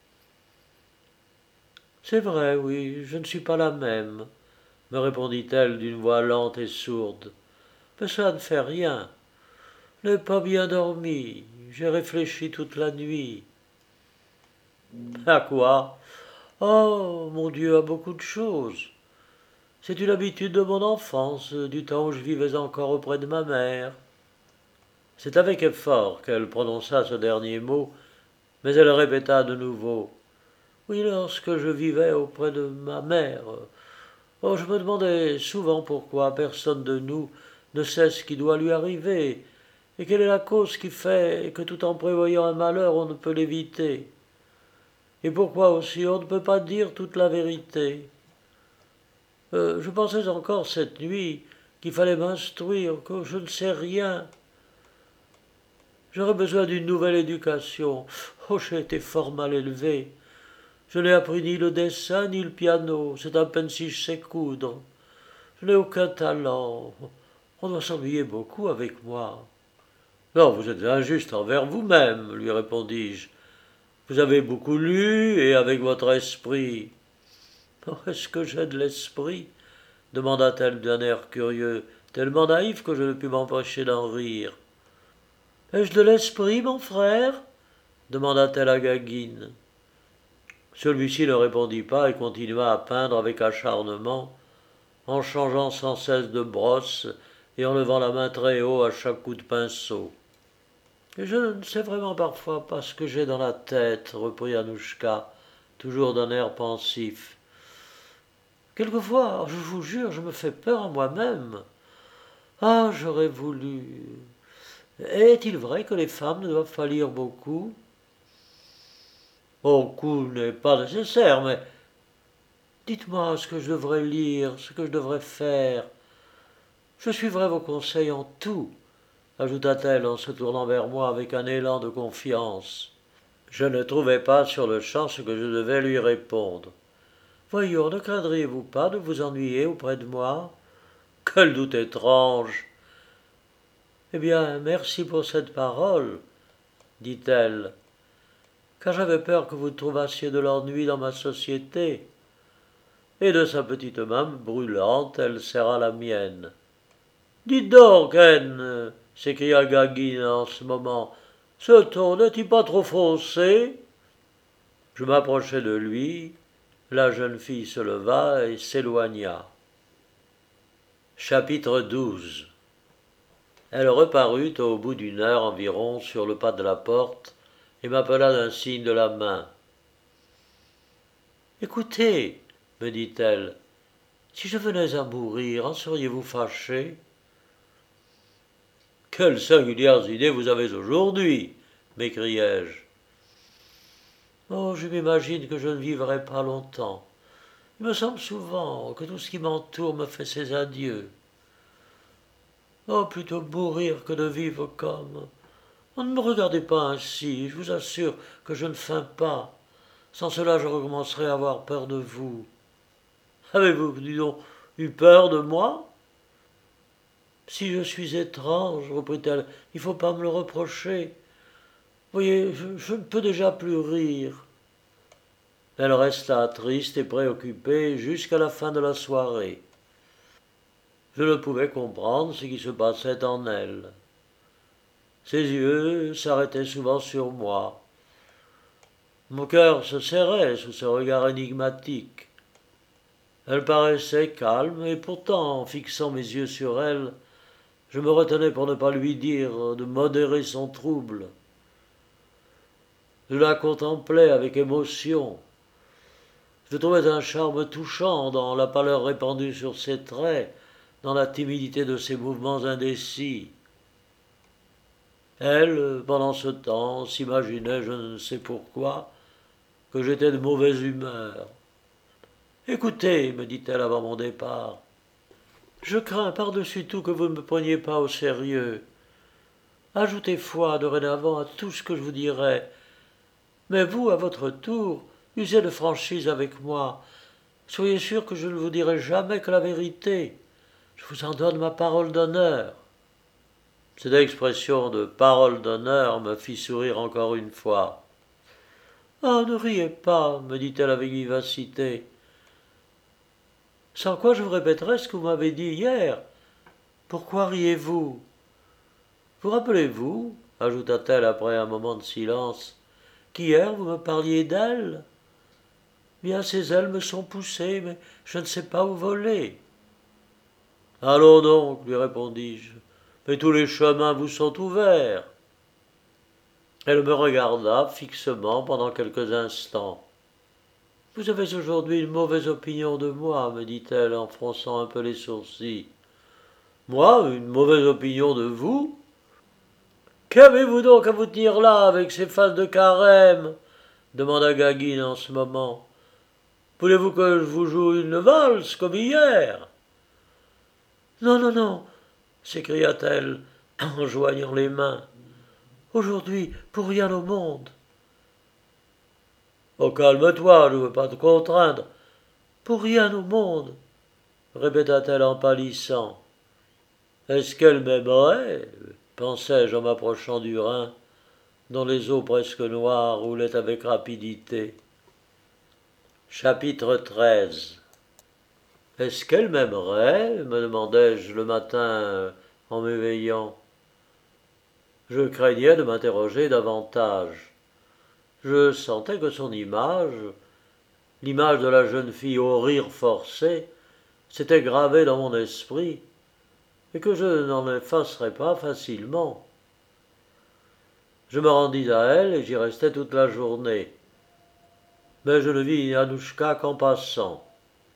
Speaker 1: « C'est vrai, oui, je ne suis pas la même, » me répondit-elle d'une voix lente et sourde. « Mais cela ne fait rien. Je n'ai pas bien dormi, j'ai réfléchi toute la nuit. » « À quoi ? Oh, mon Dieu, à beaucoup de choses. C'est une habitude de mon enfance, du temps où je vivais encore auprès de ma mère. » C'est avec effort qu'elle prononça ce dernier mot, mais elle répéta de nouveau. « Oui, lorsque je vivais auprès de ma mère. Oh, je me demandais souvent pourquoi personne de nous ne sait ce qui doit lui arriver, et quelle est la cause qui fait que tout en prévoyant un malheur, on ne peut l'éviter. Et pourquoi aussi on ne peut pas dire toute la vérité. Je pensais encore cette nuit qu'il fallait m'instruire, que je ne sais rien. J'aurais besoin d'une nouvelle éducation. Oh, j'ai été fort mal élevé. Je n'ai appris ni le dessin ni le piano, c'est à peine si je sais coudre. Je n'ai aucun talent. On doit s'ennuyer beaucoup avec moi. Non, vous êtes injuste envers vous-même, lui répondis-je. Vous avez beaucoup lu, et avec votre esprit. Oh, est-ce que j'ai de l'esprit demanda-t-elle d'un air curieux, tellement naïf que je ne pus m'empêcher d'en rire. Ai-je de l'esprit, mon frère demanda-t-elle à Gagin. Celui-ci ne répondit pas et continua à peindre avec acharnement, en changeant sans cesse de brosse et en levant la main très haut à chaque coup de pinceau. Et je ne sais vraiment parfois pas ce que j'ai dans la tête, reprit Annouchka, toujours d'un air pensif. Quelquefois, je vous jure, je me fais peur à moi-même. Ah, j'aurais voulu. Est-il vrai que les femmes ne doivent pas lire beaucoup? Beaucoup n'est pas nécessaire, mais dites-moi ce que je devrais lire, ce que je devrais faire. Je suivrai vos conseils en tout, ajouta-t-elle en se tournant vers moi avec un élan de confiance. Je ne trouvais pas sur le champ ce que je devais lui répondre. Voyons, ne craindriez-vous pas de vous ennuyer auprès de moi? Quel doute étrange! Eh bien, merci pour cette parole, dit-elle, car j'avais peur que vous trouvassiez de l'ennui dans ma société. Et de sa petite main brûlante, elle serra la mienne. Dites donc, Anne, s'écria Gagin en ce moment, ce ton n'est-il pas trop foncé? Je m'approchai de lui, la jeune fille se leva et s'éloigna. Chapitre 12. Elle reparut au bout d'une heure environ sur le pas de la porte et m'appela d'un signe de la main. Écoutez, me dit-elle, si je venais à mourir, en seriez-vous fâché? Quelles singulières idées vous avez aujourd'hui, m'écriai-je. Oh, je m'imagine que je ne vivrai pas longtemps. Il me semble souvent que tout ce qui m'entoure me fait ses adieux. Oh, plutôt mourir que de vivre comme. Oh, ne me regardez pas ainsi, je vous assure que je ne feins pas. Sans cela, je recommencerai à avoir peur de vous. Avez-vous, dis donc, eu peur de moi? Si je suis étrange, reprit-elle, il ne faut pas me le reprocher. Voyez, je ne peux déjà plus rire. Elle resta triste et préoccupée jusqu'à la fin de la soirée. Je ne pouvais comprendre ce qui se passait en elle. Ses yeux s'arrêtaient souvent sur moi. Mon cœur se serrait sous ce regard énigmatique. Elle paraissait calme, et pourtant, en fixant mes yeux sur elle, je me retenais pour ne pas lui dire de modérer son trouble. Je la contemplais avec émotion. Je trouvais un charme touchant dans la pâleur répandue sur ses traits, dans la timidité de ses mouvements indécis. Elle, pendant ce temps, s'imaginait, je ne sais pourquoi, que j'étais de mauvaise humeur. Écoutez, me dit-elle avant mon départ, je crains par-dessus tout que vous ne me preniez pas au sérieux. Ajoutez foi dorénavant à tout ce que je vous dirai. Mais vous, à votre tour, usez de franchise avec moi. Soyez sûr que je ne vous dirai jamais que la vérité. Je vous en donne ma parole d'honneur. Cette expression de parole d'honneur me fit sourire encore une fois. Ah, ne riez pas, me dit-elle avec vivacité. Sans quoi je vous répéterai ce que vous m'avez dit hier. Pourquoi riez-vous? Vous rappelez-vous, ajouta-t-elle après un moment de silence, qu'hier vous me parliez d'elle? Bien, ces ailes me sont poussées, mais je ne sais pas où voler. Allons donc, lui répondis-je, mais tous les chemins vous sont ouverts. Elle me regarda fixement pendant quelques instants. Vous avez aujourd'hui une mauvaise opinion de moi, me dit-elle en fronçant un peu les sourcils. Moi, une mauvaise opinion de vous? Qu'avez-vous donc à vous tenir là avec ces faces de carême? Demanda Gagin en ce moment. Voulez-vous que je vous joue une valse comme hier? Non, non, non, s'écria-t-elle en joignant les mains. Aujourd'hui, pour rien au monde. Oh, calme-toi, je ne veux pas te contraindre. Pour rien au monde, répéta-t-elle en pâlissant. Est-ce qu'elle m'aimerait? Pensai-je en m'approchant du Rhin. dont les eaux presque noires roulaient avec rapidité. Chapitre 13. Est-ce qu'elle m'aimerait me demandai-je le matin en m'éveillant. Je craignais de m'interroger davantage. Je sentais que son image, l'image de la jeune fille au rire forcé, s'était gravée dans mon esprit, et que je n'en effacerais pas facilement. Je me rendis à elle et j'y restai toute la journée. Mais je ne vis Annouchka qu'en passant.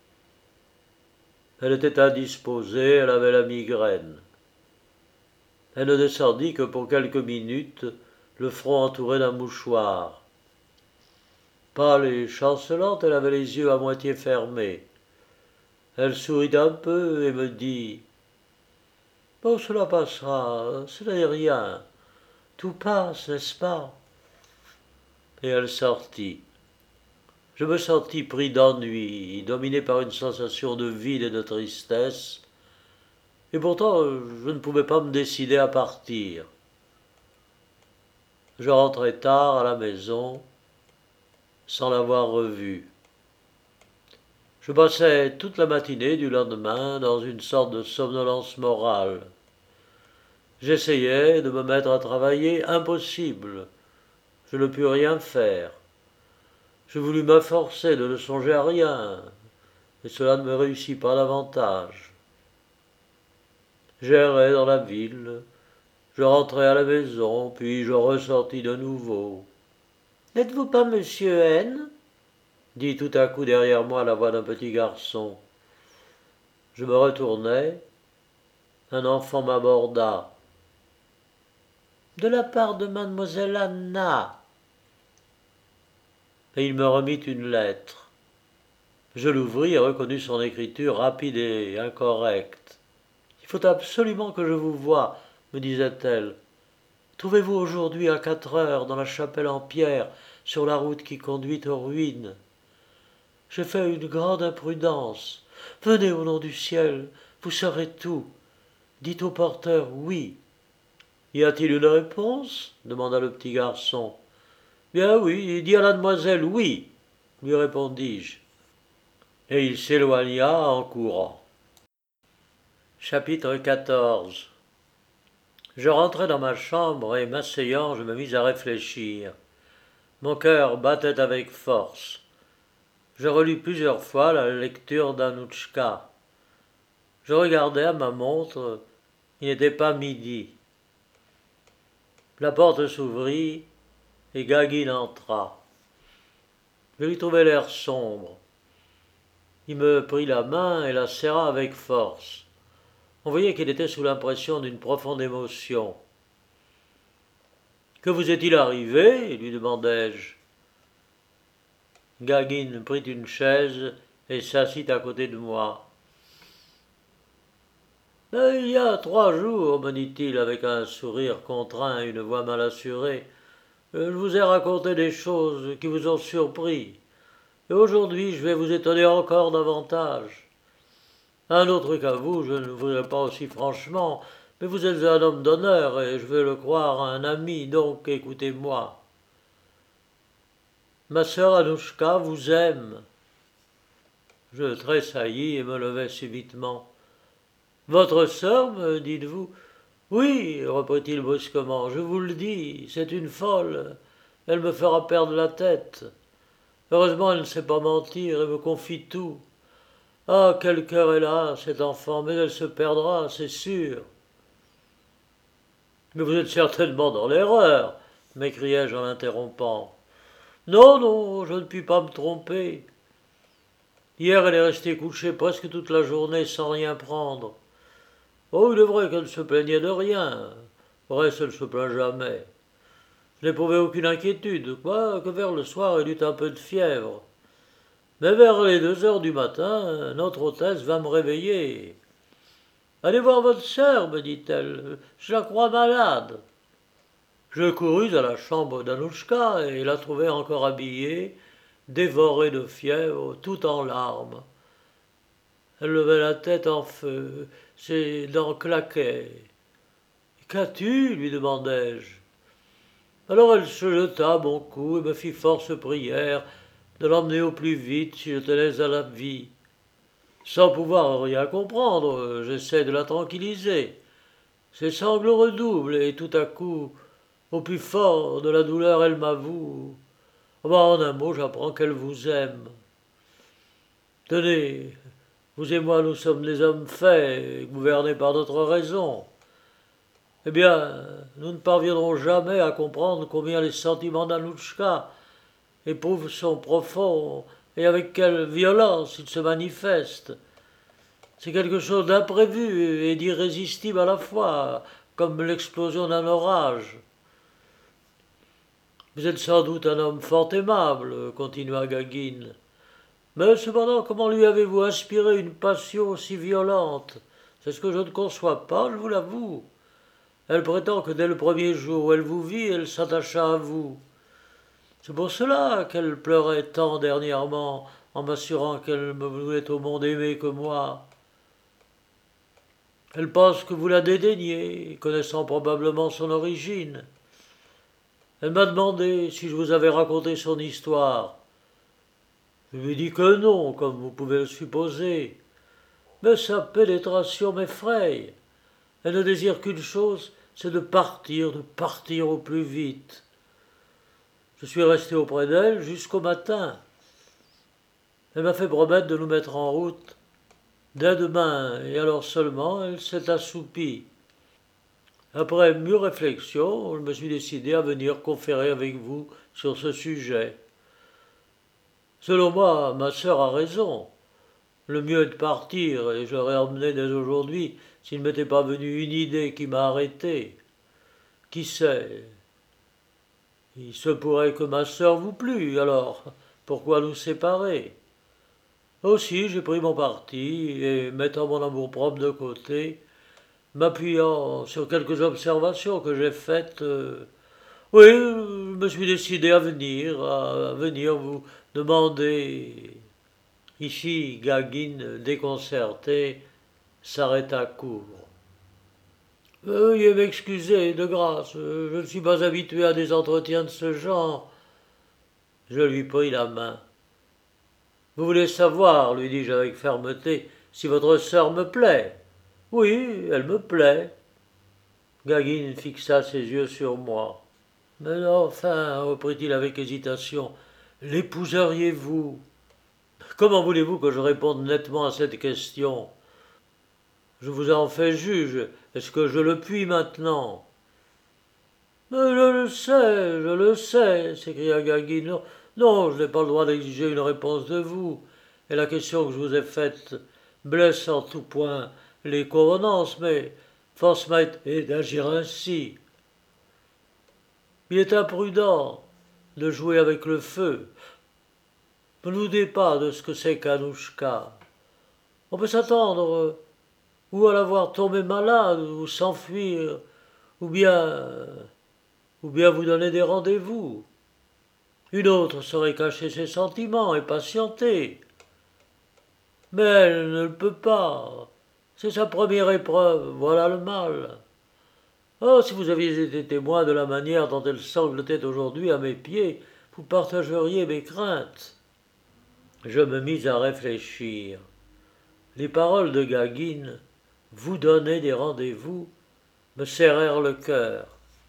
Speaker 1: Elle était indisposée, elle avait la migraine. Elle ne descendit que pour quelques minutes, le front entouré d'un mouchoir. Pâle et chancelante, elle avait les yeux à moitié fermés. Elle sourit un peu et me dit « Oh, cela passera, ce n'est rien. Tout passe, n'est-ce pas ?» Et elle sortit. Je me sentis pris d'ennui, dominé par une sensation de vide et de tristesse, et pourtant je ne pouvais pas me décider à partir. Je rentrai tard à la maison, sans l'avoir revue. Je passai toute la matinée du lendemain dans une sorte de somnolence morale. J'essayais de me mettre à travailler, impossible. Je ne pus rien faire. Je voulus m'efforcer de ne songer à rien, et cela ne me réussit pas davantage. J'errais dans la ville, je rentrai à la maison, puis je ressortis de nouveau. « N'êtes-vous pas monsieur N ?» dit tout à coup derrière moi la voix d'un petit garçon. Je me retournai, un enfant m'aborda. « De la part de mademoiselle Anna. » Et il me remit une lettre. Je l'ouvris et reconnus son écriture rapide et incorrecte. « Il faut absolument que je vous voie, » me disait-elle. « Trouvez-vous aujourd'hui à 4 heures dans la chapelle en pierre, sur la route qui conduit aux ruines. J'ai fait une grande imprudence. Venez au nom du ciel, vous saurez tout. Dites au porteur oui. » « Y a-t-il une réponse ?» demanda le petit garçon. « Bien oui, dis à la demoiselle oui, » lui répondis-je. Et il s'éloigna en courant. Chapitre 14. Je rentrai dans ma chambre et, m'asseyant, je me mis à réfléchir. Mon cœur battait avec force. Je relus plusieurs fois la lecture d'Annouchka. Je regardai à ma montre, il n'était pas midi. La porte s'ouvrit et Gagin entra. Je lui trouvai l'air sombre. Il me prit la main et la serra avec force. On voyait qu'il était sous l'impression d'une profonde émotion. « Que vous est-il arrivé ?» lui demandai-je. Gagin prit une chaise et s'assit à côté de moi. « Il y a 3 jours, me dit-il avec un sourire contraint et une voix mal assurée, je vous ai raconté des choses qui vous ont surpris. Et aujourd'hui, je vais vous étonner encore davantage. Un autre qu'à vous, je ne le voudrais pas aussi franchement, mais vous êtes un homme d'honneur et je vais le croire un ami, donc écoutez-moi. Ma sœur Annouchka vous aime. » Je tressaillis et me levai subitement. « Votre sœur, me dites-vous ? » ?»« Oui, reprit-il brusquement, je vous le dis, c'est une folle. Elle me fera perdre la tête. Heureusement, elle ne sait pas mentir et me confie tout. Ah, quel cœur elle a, cette enfant, mais elle se perdra, c'est sûr. »« Mais vous êtes certainement dans l'erreur, » m'écriai-je en l'interrompant. « Non, non, je ne puis pas me tromper. Hier, elle est restée couchée presque toute la journée sans rien prendre. Oh, il est vrai qu'elle se plaignait de rien. Reste, elle ne se plaint jamais. Je n'éprouvais aucune inquiétude, quoique vers le soir, elle eut un peu de fièvre. Mais vers les 2 heures du matin, notre hôtesse vint me réveiller. « Allez voir votre sœur, me dit-elle, je la crois malade. » Je courus à la chambre d'Annouchka et la trouvai encore habillée, dévorée de fièvre, tout en larmes. Elle levait la tête en feu, ses dents claquaient. « Qu'as-tu » lui demandai-je. Alors elle se jeta à mon cou et me fit force prière de l'emmener au plus vite si je tenais à la vie. Sans pouvoir rien comprendre, j'essaie de la tranquilliser. Ses sanglots redoublent et tout à coup, au plus fort de la douleur, elle m'avoue. En un mot, j'apprends qu'elle vous aime. Tenez, vous et moi, nous sommes des hommes faits, gouvernés par notre raison. Eh bien, nous ne parviendrons jamais à comprendre combien les sentiments d'Anouchka éprouvent son profond et avec quelle violence ils se manifestent. C'est quelque chose d'imprévu et d'irrésistible à la fois, comme l'explosion d'un orage. Vous êtes sans doute un homme fort aimable, continua Gagin. Mais cependant, comment lui avez-vous inspiré une passion si violente? C'est ce que je ne conçois pas, je vous l'avoue. Elle prétend que dès le premier jour où elle vous vit, elle s'attacha à vous. C'est pour cela qu'elle pleurait tant dernièrement, en m'assurant qu'elle me voulait au monde aimer que moi. Elle pense que vous la dédaignez, connaissant probablement son origine. Elle m'a demandé si je vous avais raconté son histoire. Je lui ai dit que non, comme vous pouvez le supposer. Mais sa pénétration m'effraie. Elle ne désire qu'une chose, c'est de partir au plus vite. Je suis resté auprès d'elle jusqu'au matin. Elle m'a fait promettre de nous mettre en route dès demain, et alors seulement elle s'est assoupie. Après mûre réflexion, je me suis décidé à venir conférer avec vous sur ce sujet. Selon moi, ma sœur a raison. Le mieux est de partir, et je l'aurais emmené dès aujourd'hui s'il ne m'était pas venu une idée qui m'a arrêté. Qui sait? Il se pourrait que ma sœur vous plût, alors pourquoi nous séparer? Aussi j'ai pris mon parti, et mettant mon amour-propre de côté, m'appuyant sur quelques observations que j'ai faites, oui, je me suis décidé à venir vous demander. Ici, Gagin, déconcerté, s'arrêta court. Veuillez m'excuser, de grâce, je ne suis pas habitué à des entretiens de ce genre. Je lui pris la main. Vous voulez savoir, lui dis-je avec fermeté, si votre sœur me plaît? Oui, elle me plaît. Gagin fixa ses yeux sur moi. Mais enfin, reprit-il avec hésitation, l'épouseriez-vous? Comment voulez-vous que je réponde nettement à cette question? Je vous en fais juge. Est-ce que je le puis maintenant? Mais je le sais, s'écria Gagin. Non, non, je n'ai pas le droit d'exiger une réponse de vous. Et la question que je vous ai faite blesse en tout point les convenances, mais force m'a été d'agir ainsi. Il est imprudent de jouer avec le feu. Ne vous doutez pas de ce que c'est qu'Anouchka. On peut s'attendre ou à la voir tomber malade, ou s'enfuir, ou bien, ou bien vous donner des rendez-vous. Une autre saurait cacher ses sentiments et patienter. Mais elle ne le peut pas. C'est sa première épreuve, voilà le mal. Oh, si vous aviez été témoin de la manière dont elle sanglotait aujourd'hui à mes pieds, vous partageriez mes craintes. Je me mis à réfléchir. Les paroles de Gagin, vous donner des rendez-vous, me serrèrent le cœur.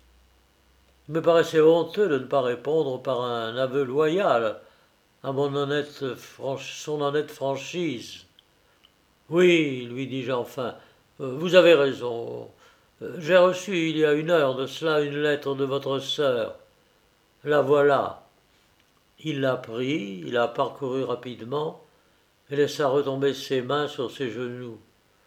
Speaker 1: Il me paraissait honteux de ne pas répondre par un aveu loyal à son honnête franchise. Oui, lui dis-je enfin, vous avez raison. J'ai reçu il y a une heure de cela une lettre de votre sœur. La voilà. Il la prit, il la parcourut rapidement et laissa retomber ses mains sur ses genoux.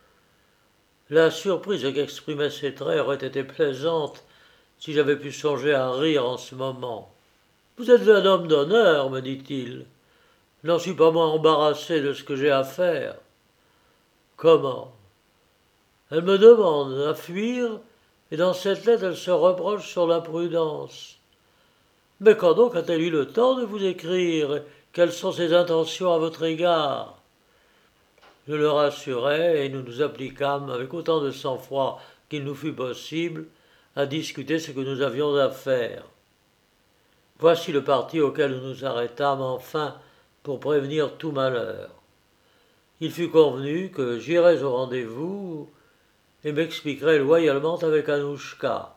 Speaker 1: La surprise qu'exprimaient ses traits aurait été plaisante si j'avais pu songer à rire en ce moment. Vous êtes un homme d'honneur, me dit-il. Je n'en suis pas moins embarrassé de ce que j'ai à faire. Comment? Elle me demande à fuir, et dans cette lettre elle se reproche sur l'imprudence. Mais quand donc a-t-elle eu le temps de vous écrire? Quelles sont ses intentions à votre égard? Je le rassurai, et nous nous appliquâmes avec autant de sang-froid qu'il nous fut possible à discuter ce que nous avions à faire. Voici le parti auquel nous nous arrêtâmes enfin pour prévenir tout malheur. Il fut convenu que j'irais au rendez-vous et m'expliquerais loyalement avec Annouchka.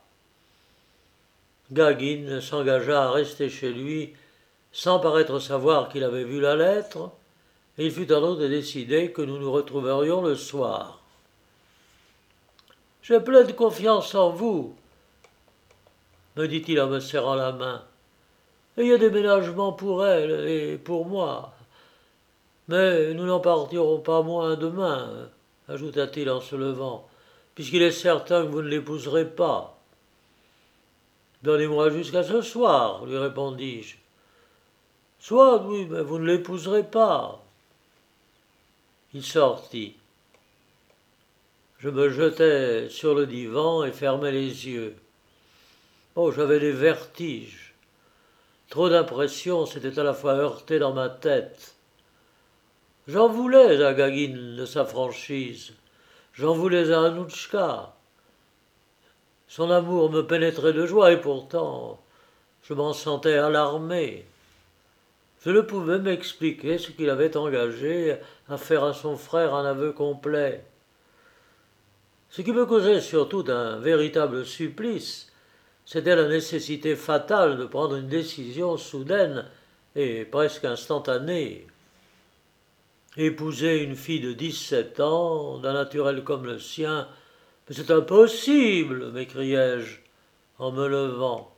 Speaker 1: Gagin s'engagea à rester chez lui sans paraître savoir qu'il avait vu la lettre, et il fut en outre décidé que nous nous retrouverions le soir. « J'ai pleine confiance en vous, me dit-il en me serrant la main. Il y a des ménagements pour elle et pour moi. Mais nous n'en partirons pas moins demain, ajouta-t-il en se levant, puisqu'il est certain que vous ne l'épouserez pas. Donnez-moi jusqu'à ce soir, lui répondis-je. Soit, oui, mais vous ne l'épouserez pas. Il sortit. Je me jetai sur le divan et fermai les yeux. Oh, j'avais des vertiges. Trop d'impressions s'étaient à la fois heurtées dans ma tête. J'en voulais à Gagin de sa franchise. J'en voulais à Annouchka. Son amour me pénétrait de joie et pourtant je m'en sentais alarmé. Je ne pouvais m'expliquer ce qu'il avait engagé à faire à son frère un aveu complet. Ce qui me causait surtout un véritable supplice, c'était la nécessité fatale de prendre une décision soudaine et presque instantanée. Épouser une fille de 17 ans, d'un naturel comme le sien, mais c'est impossible, m'écriai-je en me levant.